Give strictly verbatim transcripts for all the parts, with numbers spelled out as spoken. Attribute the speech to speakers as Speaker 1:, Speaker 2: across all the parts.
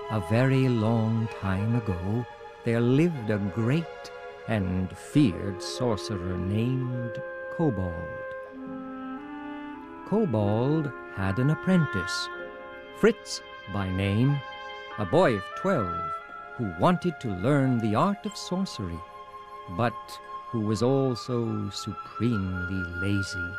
Speaker 1: A very long time ago, there lived a great and feared sorcerer named Kobold. Kobold had an apprentice, Fritz by name, a boy of twelve, who wanted to learn the art of sorcery, but who was also supremely lazy.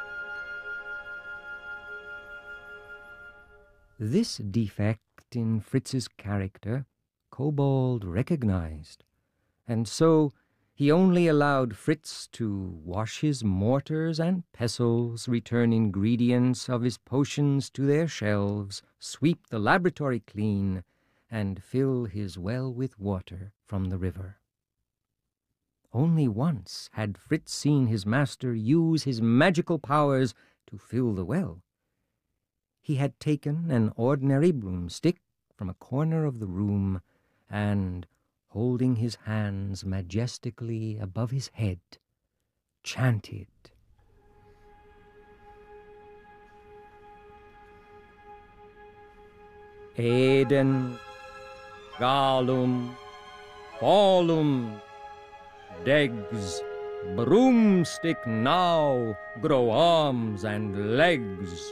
Speaker 1: This defect in Fritz's character Kobold recognized, and so he only allowed Fritz to wash his mortars and pestles, return ingredients of his potions to their shelves, sweep the laboratory clean, and fill his well with water from the river. Only once had Fritz seen his master use his magical powers to fill the well. He had taken an ordinary broomstick from a corner of the room and, holding his hands majestically above his head, chanted, Eden, Galum, Falum, Degs, broomstick now, grow arms and legs.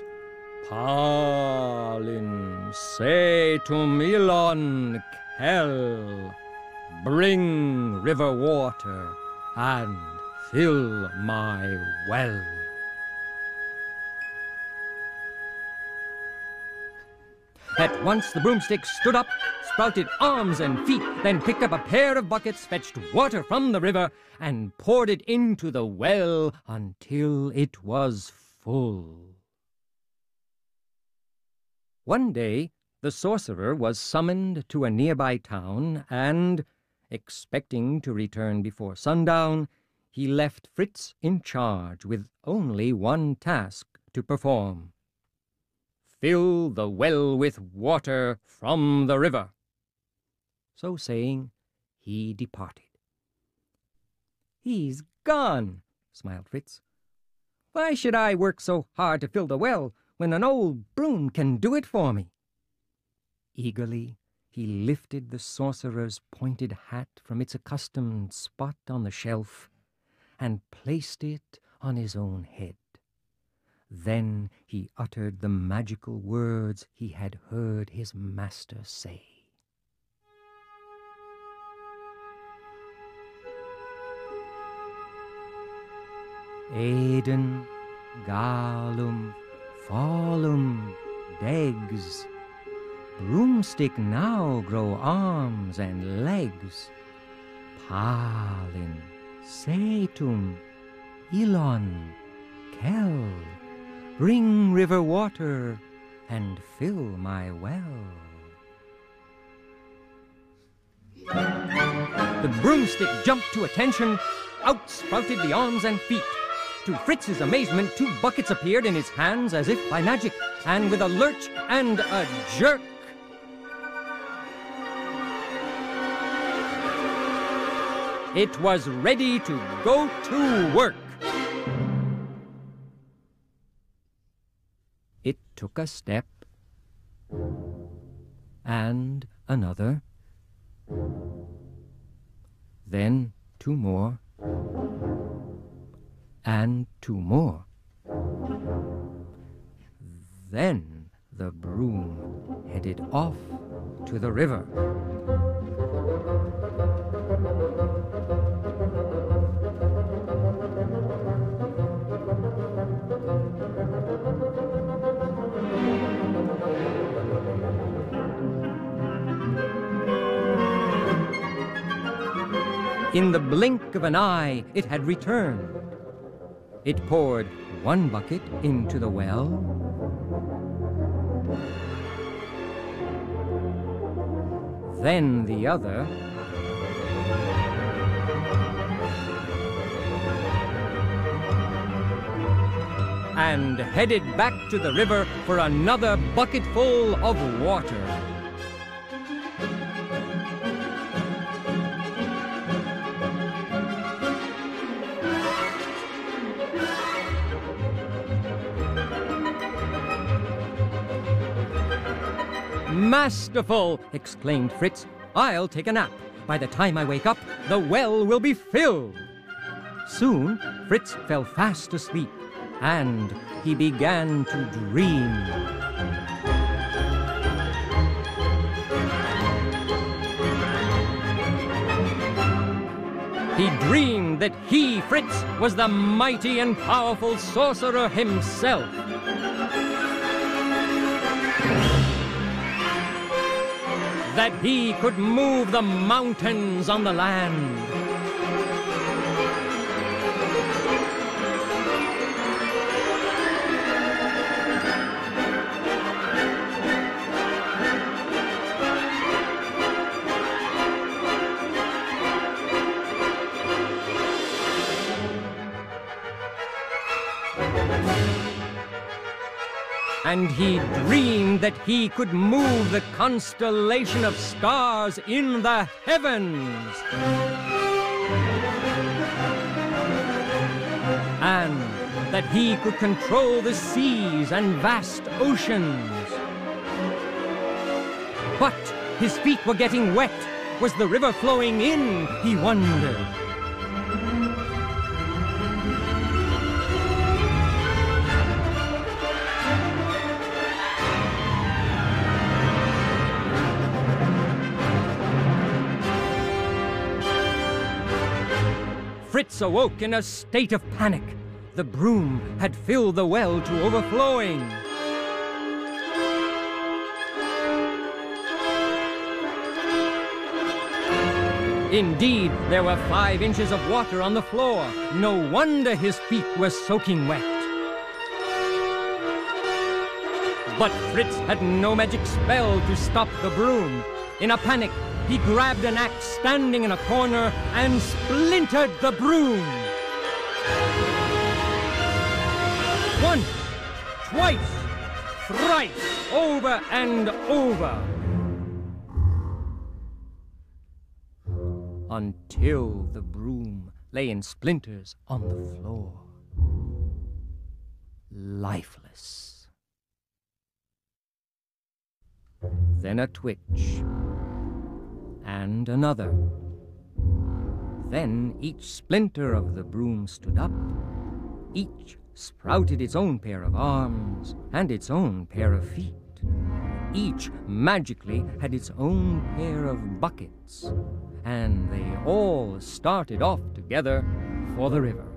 Speaker 1: Palin, Setum, Ilon, Kel, bring river water and fill my well. At once the broomstick stood up, sprouted arms and feet, then picked up a pair of buckets, fetched water from the river, and poured it into the well until it was full. One day, the sorcerer was summoned to a nearby town, and, expecting to return before sundown, he left Fritz in charge with only one task to perform. Fill the well with water from the river. So saying, he departed. He's gone, smiled Fritz. Why should I work so hard to fill the well when an old broom can do it for me? Eagerly, he lifted the sorcerer's pointed hat from its accustomed spot on the shelf and placed it on his own head. Then he uttered the magical words he had heard his master say. Eden, Galum, Falum, Degs, broomstick now grow arms and legs. Palin, Setum, Ilon, Kel, bring river water and fill my well. The broomstick jumped to attention. Out sprouted the arms and feet. To Fritz's amazement, two buckets appeared in his hands as if by magic, and with a lurch and a jerk, it was ready to go to work. It took a step, and another, then two more, and two more. Then the broom headed off to the river. In the blink of an eye, it had returned. It poured one bucket into the well, then the other, and headed back to the river for another bucketful of water. Masterful! Exclaimed Fritz. I'll take a nap. By the time I wake up, the well will be filled. Soon, Fritz fell fast asleep, and he began to dream. He dreamed that he, Fritz, was the mighty and powerful sorcerer himself. That he could move the mountains on the land. And he dreamed that he could move the constellation of stars in the heavens. And that he could control the seas and vast oceans. But his feet were getting wet. Was the river flowing in, he wondered. Fritz awoke in a state of panic. The broom had filled the well to overflowing. Indeed, there were five inches of water on the floor. No wonder his feet were soaking wet. But Fritz had no magic spell to stop the broom. In a panic, he grabbed an axe standing in a corner and splintered the broom. Once, twice, thrice, over and over. Until the broom lay in splinters on the floor, lifeless. Then a twitch. And another. Then each splinter of the broom stood up. Each sprouted its own pair of arms and its own pair of feet. Each magically had its own pair of buckets, and they all started off together for the river.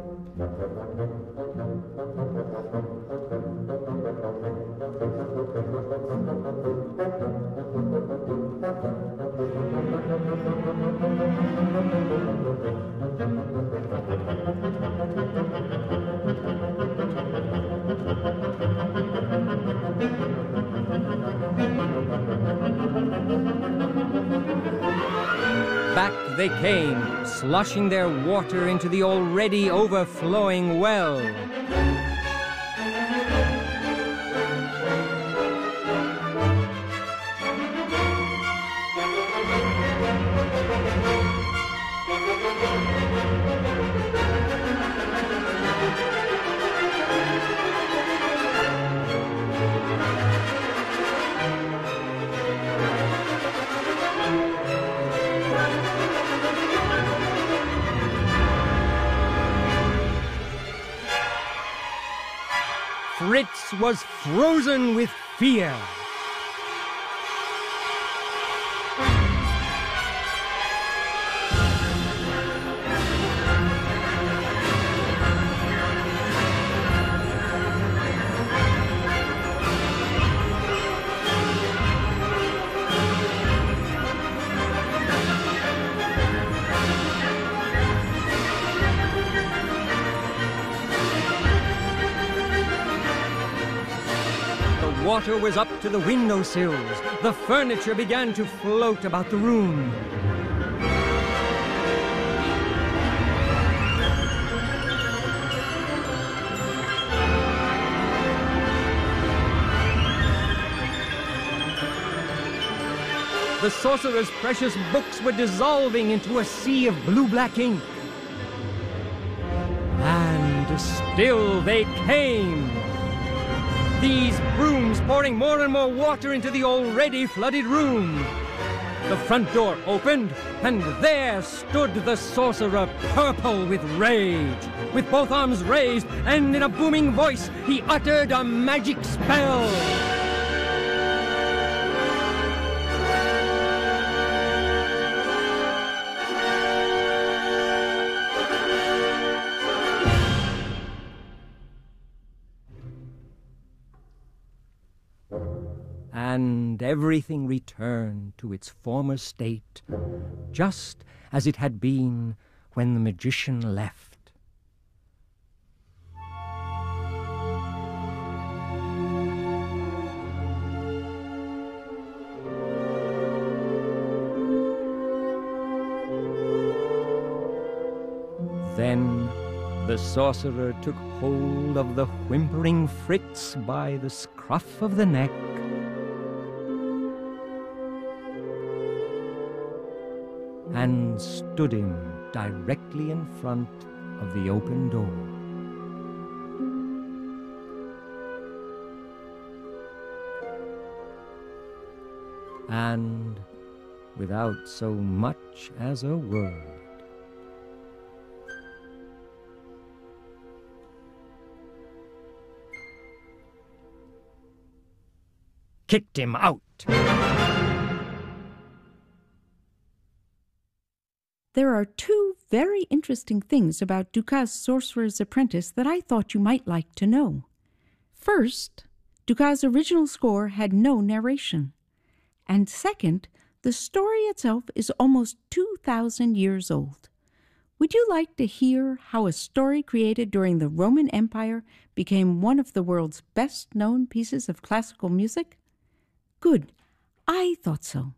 Speaker 1: Back they came, sloshing their water into the already overflowing well. Fritz was frozen with fear. Water was up to the windowsills. The furniture began to float about the room. The sorcerer's precious books were dissolving into a sea of blue-black ink. And still they came. these brooms pouring more and more water into the already flooded room. The front door opened, and there stood the sorcerer, purple with rage. With both arms raised, and in a booming voice, he uttered a magic spell. And everything returned to its former state, just as it had been when the magician left. Then the sorcerer took hold of the whimpering Fritz by the scruff of the neck, and stood him directly in front of the open door. And without so much as a word, kicked him out.
Speaker 2: There are two very interesting things about Dukas' Sorcerer's Apprentice that I thought you might like to know. First, Dukas' original score had no narration. And second, the story itself is almost two thousand years old. Would you like to hear how a story created during the Roman Empire became one of the world's best-known pieces of classical music? Good. I thought so.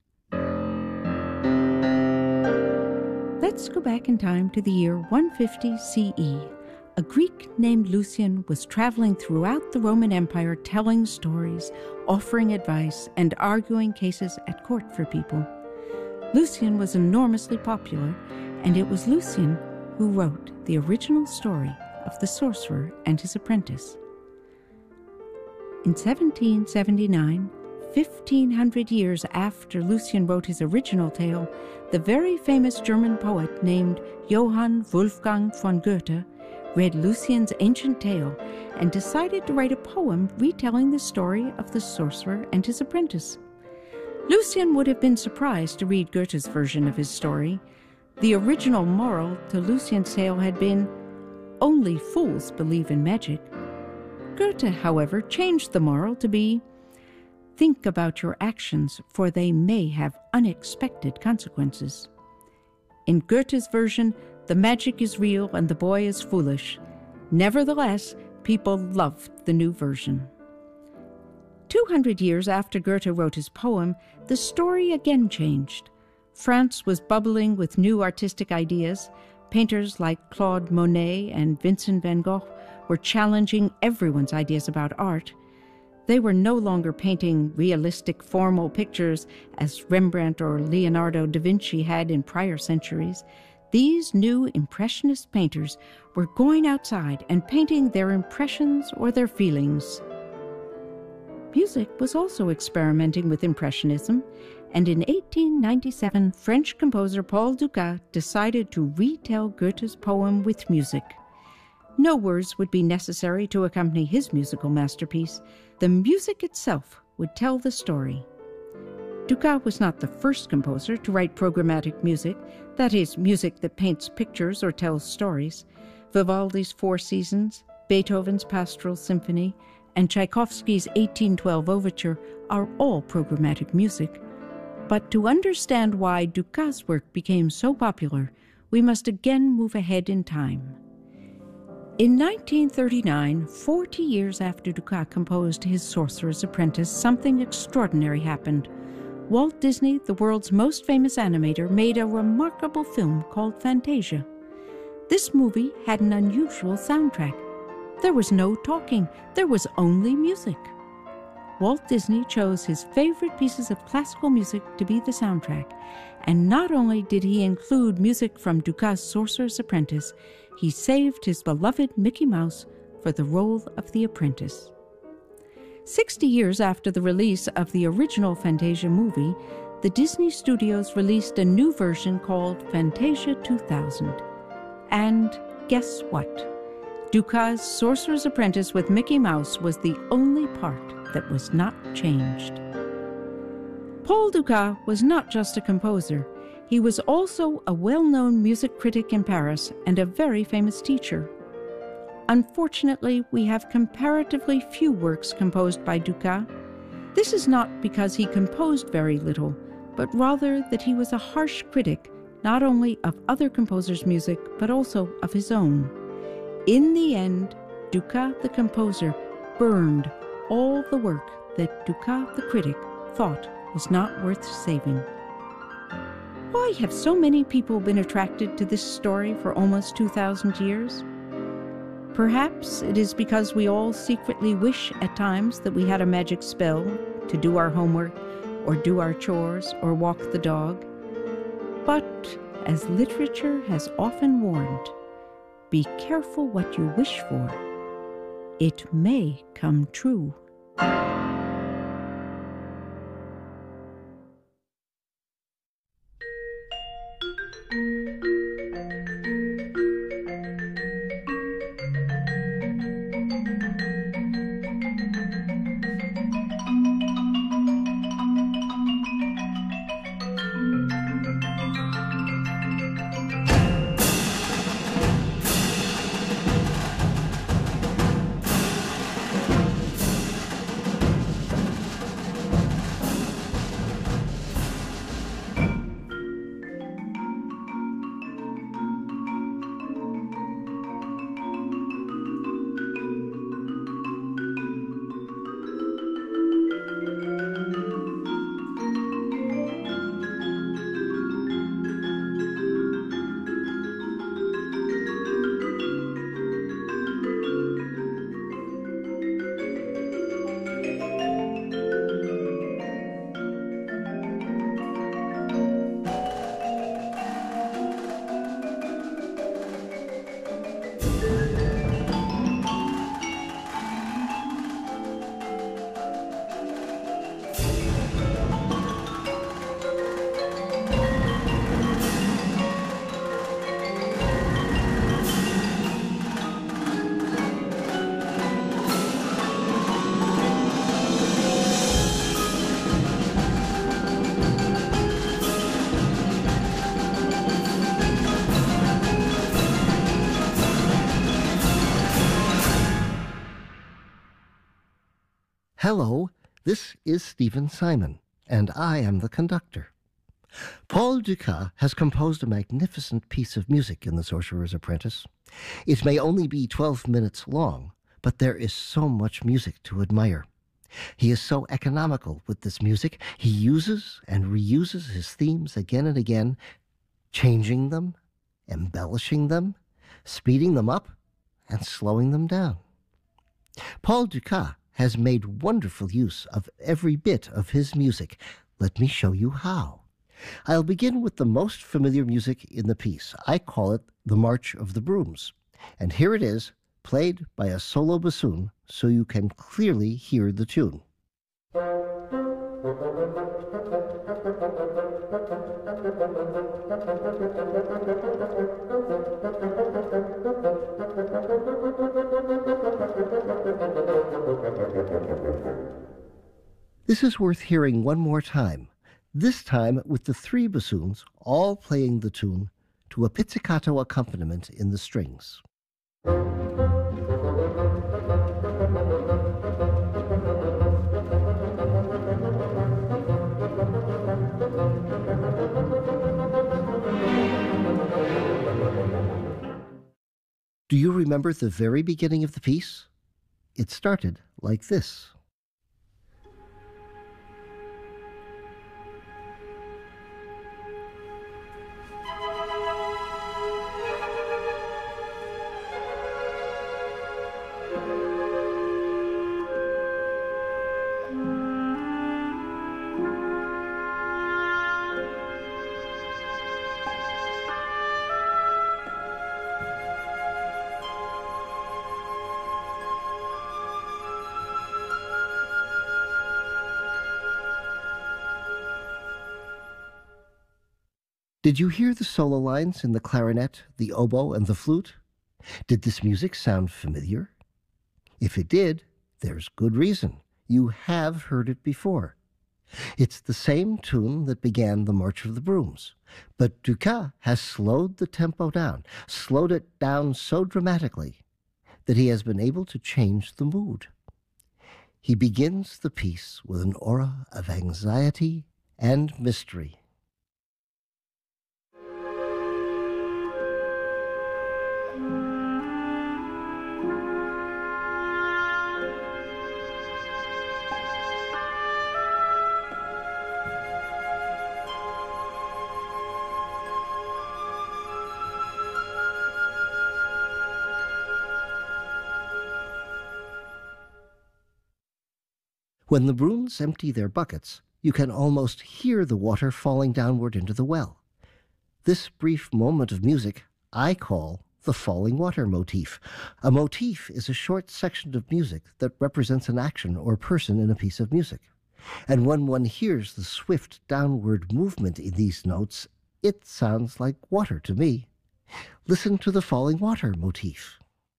Speaker 2: Let's go back in time to the year one fifty C E. A Greek named Lucian was traveling throughout the Roman Empire telling stories, offering advice, and arguing cases at court for people. Lucian was enormously popular, and it was Lucian who wrote the original story of the sorcerer and his apprentice. In seventeen seventy-nine, fifteen hundred years after Lucian wrote his original tale, the very famous German poet named Johann Wolfgang von Goethe read Lucian's ancient tale and decided to write a poem retelling the story of the sorcerer and his apprentice. Lucian would have been surprised to read Goethe's version of his story. The original moral to Lucian's tale had been, "Only fools believe in magic." Goethe, however, changed the moral to be, "Think about your actions, for they may have unexpected consequences." In Goethe's version, the magic is real and the boy is foolish. Nevertheless, people loved the new version. Two hundred years after Goethe wrote his poem, the story again changed. France was bubbling with new artistic ideas. Painters like Claude Monet and Vincent van Gogh were challenging everyone's ideas about art. They were no longer painting realistic, formal pictures as Rembrandt or Leonardo da Vinci had in prior centuries. These new Impressionist painters were going outside and painting their impressions or their feelings. Music was also experimenting with Impressionism, and in eighteen ninety-seven, French composer Paul Dukas decided to retell Goethe's poem with music. No words would be necessary to accompany his musical masterpiece. The music itself would tell the story. Dukas was not the first composer to write programmatic music, that is, music that paints pictures or tells stories. Vivaldi's Four Seasons, Beethoven's Pastoral Symphony, and Tchaikovsky's eighteen twelve Overture are all programmatic music. But to understand why Dukas' work became so popular, we must again move ahead in time. In nineteen thirty-nine, forty years after Dukas composed his Sorcerer's Apprentice, something extraordinary happened. Walt Disney, the world's most famous animator, made a remarkable film called Fantasia. This movie had an unusual soundtrack. There was no talking, there was only music. Walt Disney chose his favorite pieces of classical music to be the soundtrack, and not only did he include music from Dukas' Sorcerer's Apprentice, he saved his beloved Mickey Mouse for the role of the apprentice. Sixty years after the release of the original Fantasia movie, the Disney Studios released a new version called Fantasia two thousand. And guess what? Dukas' Sorcerer's Apprentice with Mickey Mouse was the only part that was not changed. Paul Dukas was not just a composer. He was also a well-known music critic in Paris and a very famous teacher. Unfortunately, we have comparatively few works composed by Dukas. This is not because he composed very little, but rather that he was a harsh critic not only of other composers' music, but also of his own. In the end, Dukas the composer burned all the work that Dukas the critic thought was not worth saving. Why have so many people been attracted to this story for almost two thousand years? Perhaps it is because we all secretly wish at times that we had a magic spell to do our homework, or do our chores, or walk the dog. But, as literature has often warned, be careful what you wish for. It may come true.
Speaker 3: Hello, this is Stephen Simon, and I am the conductor. Paul Dukas has composed a magnificent piece of music in The Sorcerer's Apprentice. It may only be twelve minutes long, but there is so much music to admire. He is so economical with this music. He uses and reuses his themes again and again, changing them, embellishing them, speeding them up, and slowing them down. Paul Dukas has made wonderful use of every bit of his music. Let me show you how. I'll begin with the most familiar music in the piece. I call it the March of the Brooms. And here it is, played by a solo bassoon, so you can clearly hear the tune. This is worth hearing one more time, this time with the three bassoons all playing the tune to a pizzicato accompaniment in the strings. Do you remember the very beginning of the piece? It started like this. Did you hear the solo lines in the clarinet, the oboe, and the flute? Did this music sound familiar? If it did, there's good reason. You have heard it before. It's the same tune that began the March of the Brooms, but Dukas has slowed the tempo down, slowed it down so dramatically that he has been able to change the mood. He begins the piece with an aura of anxiety and mystery. When the brooms empty their buckets, you can almost hear the water falling downward into the well. This brief moment of music I call the falling water motif. A motif is a short section of music that represents an action or person in a piece of music. And when one hears the swift downward movement in these notes, it sounds like water to me. Listen to the falling water motif.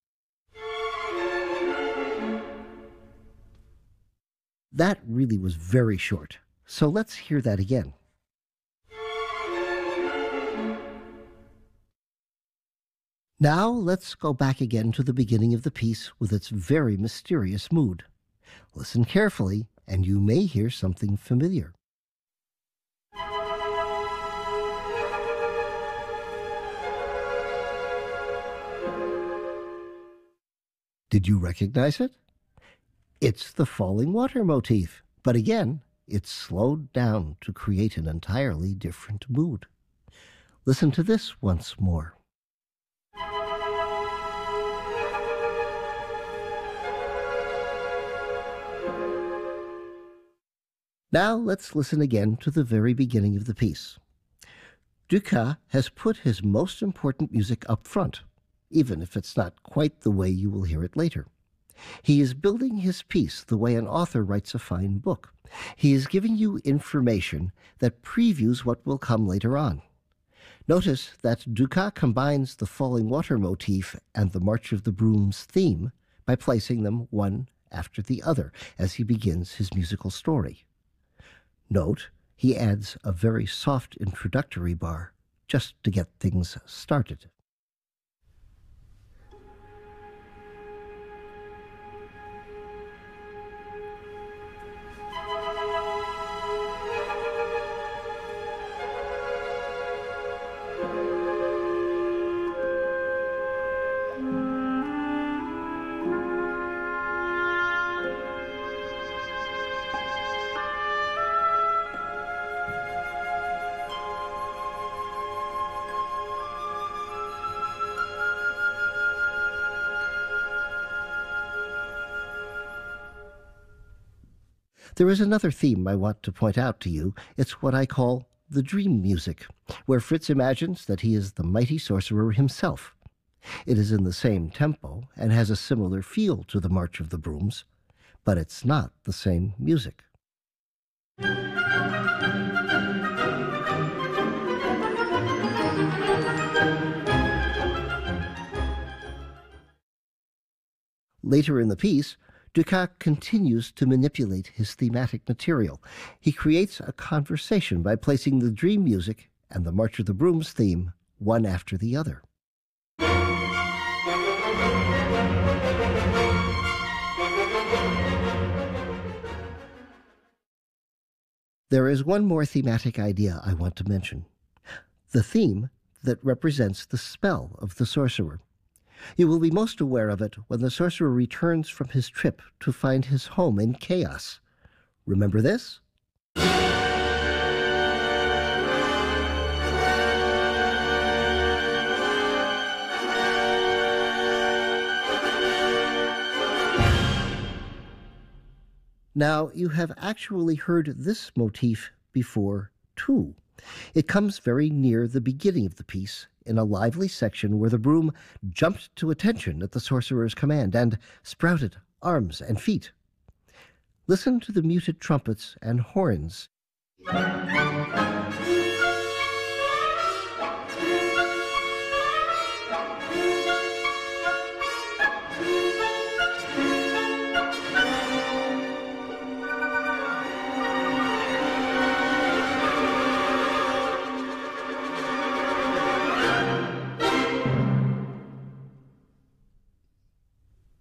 Speaker 3: That really was very short, so let's hear that again. Now let's go back again to the beginning of the piece with its very mysterious mood. Listen carefully, and you may hear something familiar. Did you recognize it? It's the falling water motif, but again, it's slowed down to create an entirely different mood. Listen to this once more. Now let's listen again to the very beginning of the piece. Dukas has put his most important music up front, even if it's not quite the way you will hear it later. He is building his piece the way an author writes a fine book. He is giving you information that previews what will come later on. Notice that Dukas combines the falling water motif and the March of the Brooms theme by placing them one after the other as he begins his musical story. Note, he adds a very soft introductory bar just to get things started. There is another theme I want to point out to you. It's what I call the dream music, where Fritz imagines that he is the mighty sorcerer himself. It is in the same tempo and has a similar feel to the March of the Brooms, but it's not the same music. Later in the piece, Dukas continues to manipulate his thematic material. He creates a conversation by placing the dream music and the March of the Brooms theme one after the other. There is one more thematic idea I want to mention. The theme that represents the spell of the sorcerer. You will be most aware of it when the sorcerer returns from his trip to find his home in chaos. Remember this? Now, you have actually heard this motif before, too. It comes very near the beginning of the piece, in a lively section where the broom jumped to attention at the sorcerer's command and sprouted arms and feet. Listen to the muted trumpets and horns.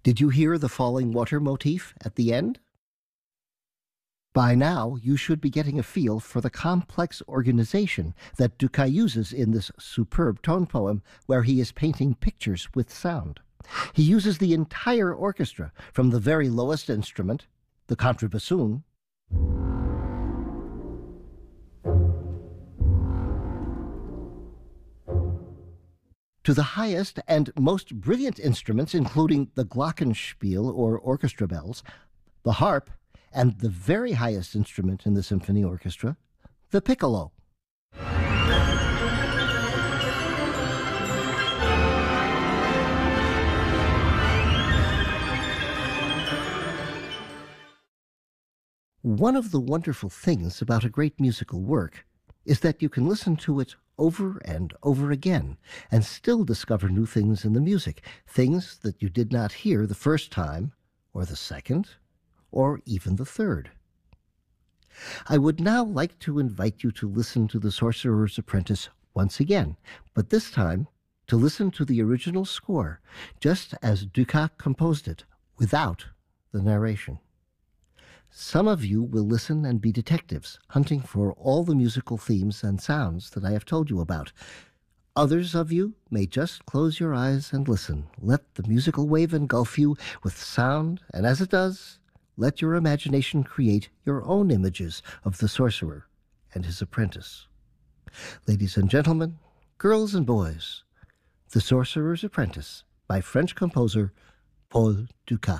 Speaker 3: Did you hear the falling water motif at the end? By now, you should be getting a feel for the complex organization that Dukas uses in this superb tone poem where he is painting pictures with sound. He uses the entire orchestra, from the very lowest instrument, the contrabassoon, to the highest and most brilliant instruments, including the glockenspiel, or orchestra bells, the harp, and the very highest instrument in the symphony orchestra, the piccolo. One of the wonderful things about a great musical work is that you can listen to it over and over again and still discover new things in the music, things that you did not hear the first time, or the second, or even the third. I would now like to invite you to listen to The Sorcerer's Apprentice once again, but this time to listen to the original score, just as Dukas composed it, without the narration. Some of you will listen and be detectives, hunting for all the musical themes and sounds that I have told you about. Others of you may just close your eyes and listen. Let the musical wave engulf you with sound, and as it does, let your imagination create your own images of the sorcerer and his apprentice. Ladies and gentlemen, girls and boys, The Sorcerer's Apprentice by French composer Paul Dukas.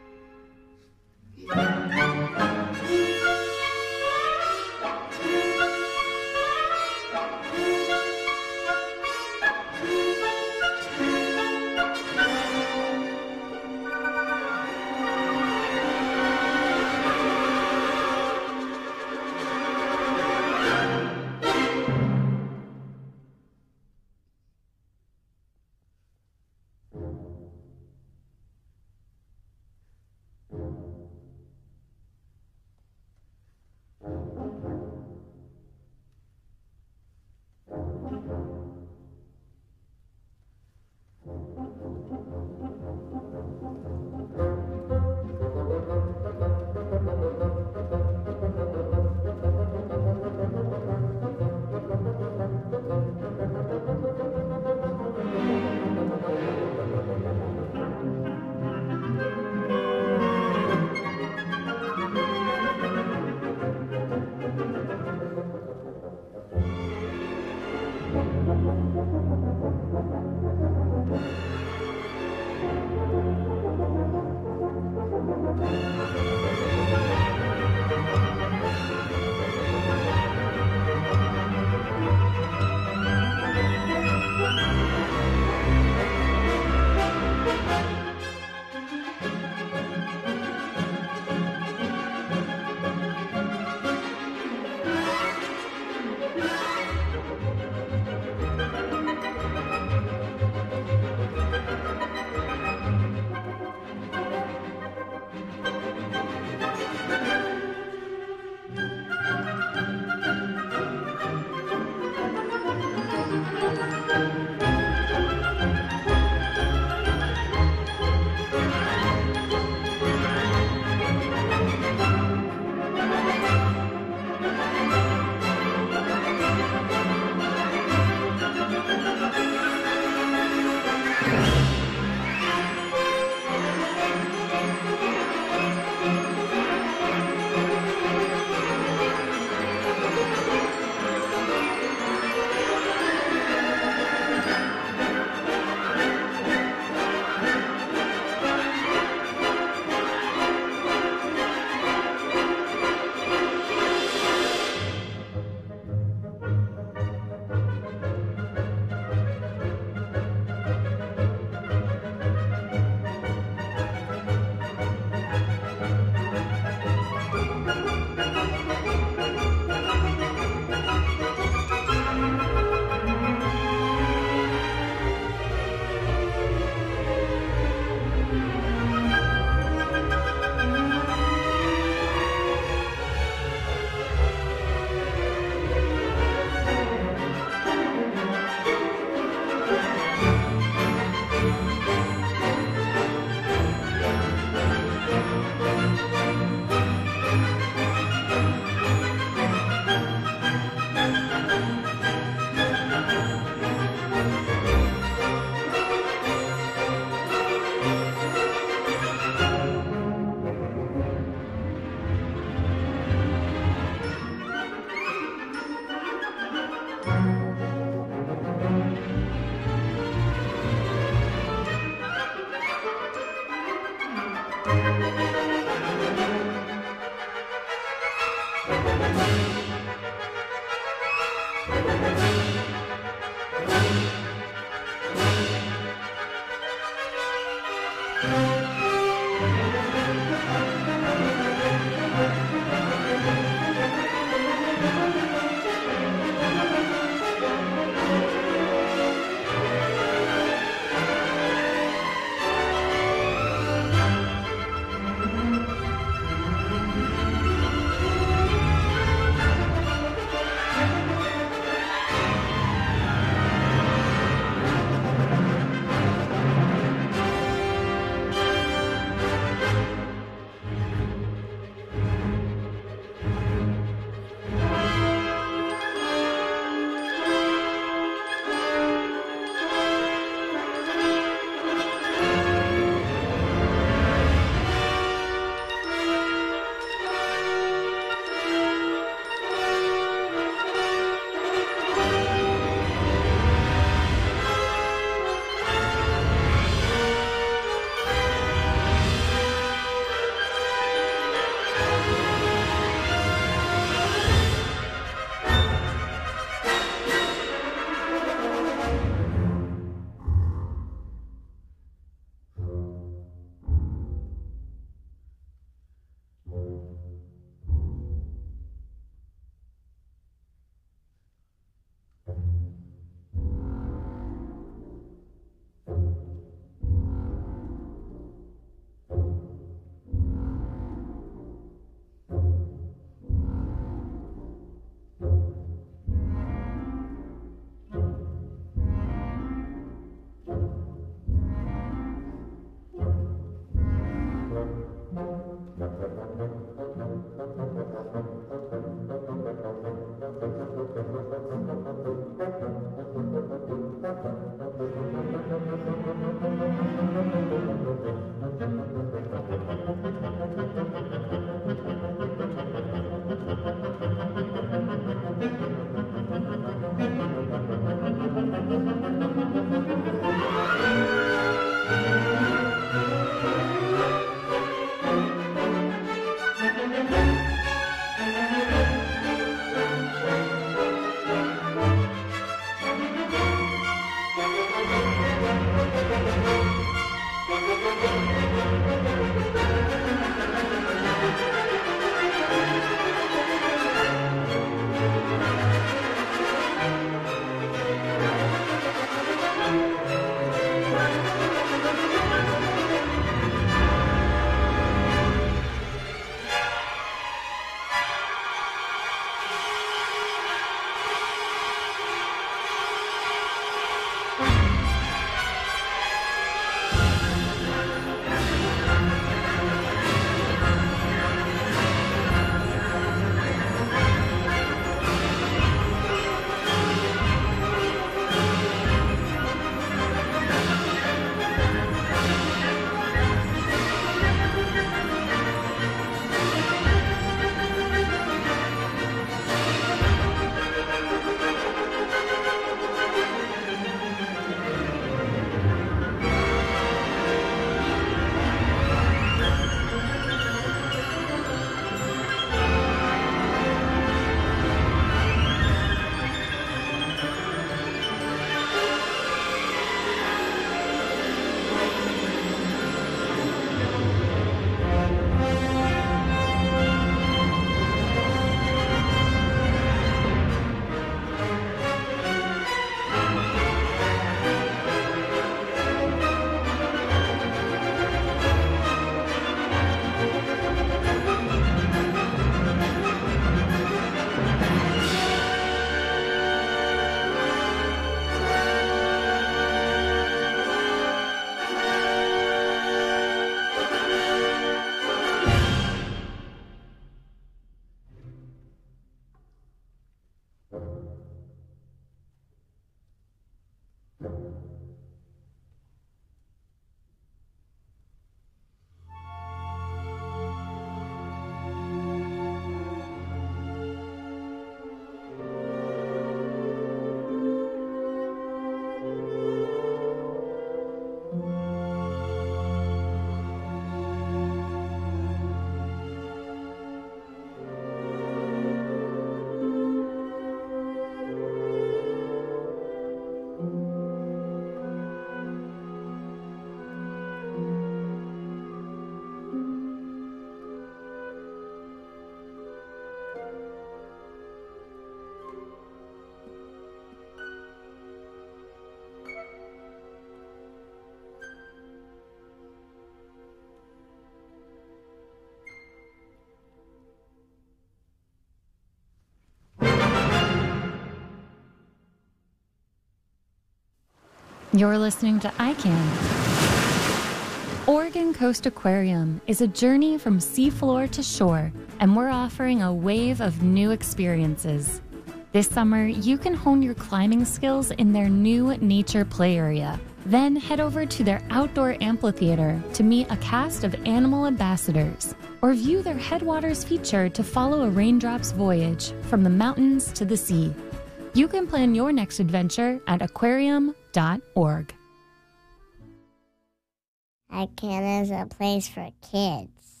Speaker 4: You're listening to I Can. Oregon Coast Aquarium is a journey from seafloor to shore, and we're offering a wave of new experiences. This summer, you can hone your climbing skills in their new nature play area. Then head over to their outdoor amphitheater to meet a cast of animal ambassadors, or view their Headwaters feature to follow a raindrop's voyage from the mountains to the sea. You can plan your next adventure at aquarium dot org.
Speaker 5: I Can is a place for kids.